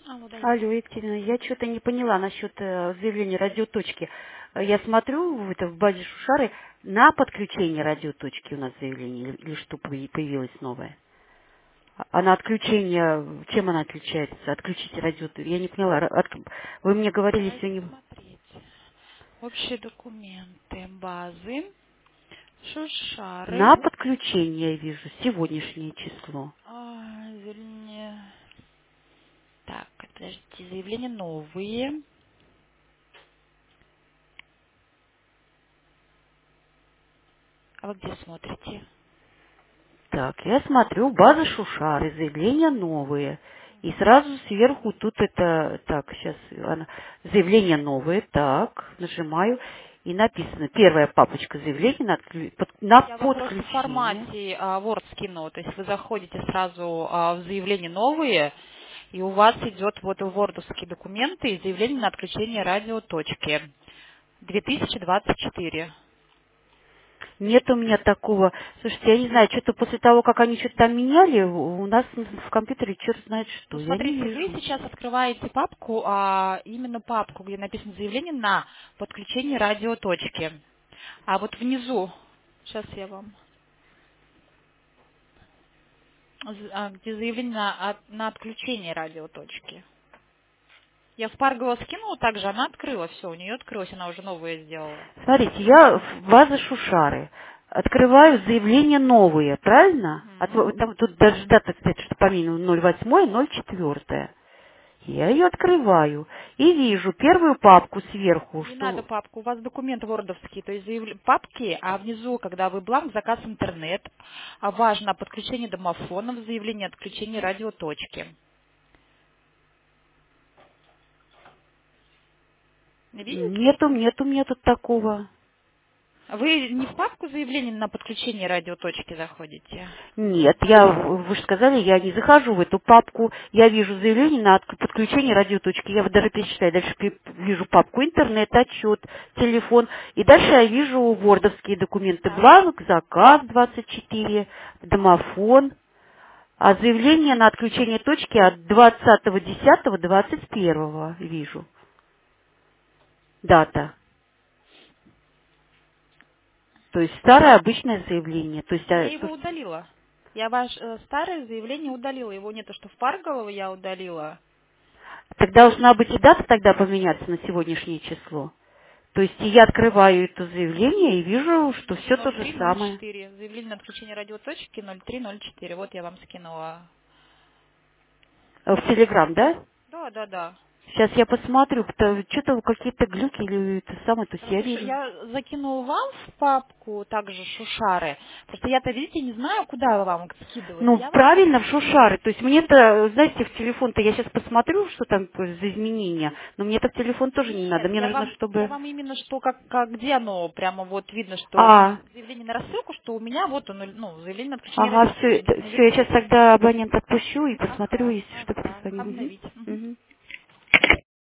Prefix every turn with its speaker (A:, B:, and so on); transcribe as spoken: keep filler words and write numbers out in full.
A: Алло, да,
B: Алло,
A: здравствуйте.
B: Екатерина, я что-то не поняла насчет э, заявления радиоточки. Э, Я смотрю в, это, в базе Шушары на подключение радиоточки у нас заявление, или, или что появи- появилось новое. А а на отключение, чем она отличается? Отключите радиоточку. Я не поняла. Ра- от- Вы мне говорили
A: Давайте
B: сегодня
A: смотреть. Общие документы, базы, шушары,
B: на подключение, я вижу, сегодняшнее число.
A: а, заявление... Так, подождите, заявления новые. А вы где смотрите?
B: Так, я смотрю, база Шушары, заявления новые. И сразу сверху тут это, так, сейчас, заявления новые, так, нажимаю, и написано, первая папочка заявлений на, отклю- под- на
A: Я вам просто в
B: подключение.
A: формате а, Word скину. То есть вы заходите сразу а, в заявления новые, и у вас идет вот вордовские документы и заявление на отключение радиоточки. две тысячи двадцать четыре.
B: Нет у меня такого. Слушайте, я не знаю, что-то после того, как они что-то там меняли, у у нас в компьютере черт знает
A: Ну,
B: что, я не
A: смотрите, вы
B: вижу.
A: сейчас открываете папку, а, именно папку, где написано заявление на подключение радиоточки. А вот внизу, сейчас я вам, з- а, где заявление на, от- на отключение радиоточки. Я в Паргова скинула также, она открыла все, у нее открылось, она уже новое сделала.
B: Смотрите, я в база Шушары. Открываю заявления новые, правильно? От-
A: Мгм.
B: там тут даже дата стоит, что по минимуму ноль восемь, ноль четыре. Я ее открываю и вижу первую папку сверху,
A: Не надо
B: что...
A: папку, у вас документы вордовские, то есть заявля- папки, а внизу, когда вы бланк, заказ интернет, а важно подключение домофонов, заявление о отключении радиоточки. Видите?
B: Нету, нету у меня тут такого.
A: Вы не в папку заявления на подключение радиоточки заходите?
B: Нет, я, вы же сказали, я не захожу в эту папку, я вижу заявление на отк- подключение радиоточки, я вот даже перечитаю, дальше пи- вижу папку интернет, отчет, телефон, и дальше я вижу вордовские документы,
A: Так.
B: бланк, заказ двадцать четыре, домофон, а заявление на отключение точки от двадцатого десятого двадцать первого вижу, дата. То есть старое обычное заявление, то есть
A: Я
B: а,
A: его
B: тут
A: удалила. Я ваше э, старое заявление удалила. Его не то, что в Парголово я удалила.
B: так должна быть и дата тогда поменяться на сегодняшнее число. То есть я открываю это заявление и вижу, что
A: Внизу
B: все то же
A: ноль три ноль
B: самое.
A: четыре. Заявление на отключение радиоточки ноль три ноль четыре. Вот я вам скинула.
B: Э, В Телеграм, да?
A: Да, да, да.
B: Сейчас я посмотрю, что-то какие-то глюки или это самое, то есть я
A: Просто ш-
B: вижу.
A: я закинула вам в папку также шушары. Просто я-то, видите, не знаю, куда вам их скидывать.
B: Ну,
A: Я вам вот...
B: правильно, в Шушары. То есть мне-то, знаете, в телефон-то я сейчас посмотрю, что там за изменения, но мне-то в телефон тоже не надо.
A: Нет,
B: Мне
A: я
B: нужно,
A: вам, я
B: чтобы...
A: вам именно что, как, как где оно, прямо вот видно, что
B: А,
A: заявление на рассылку, что у меня вот оно, ну, заявление на отключение
B: ага, все,
A: радиоточки.
B: все, я сейчас тогда абонента отпущу и посмотрю,
A: Ага,
B: если что
A: ага,
B: перезвоню. Мгм.
A: обновить. Мгм.
B: Мгм.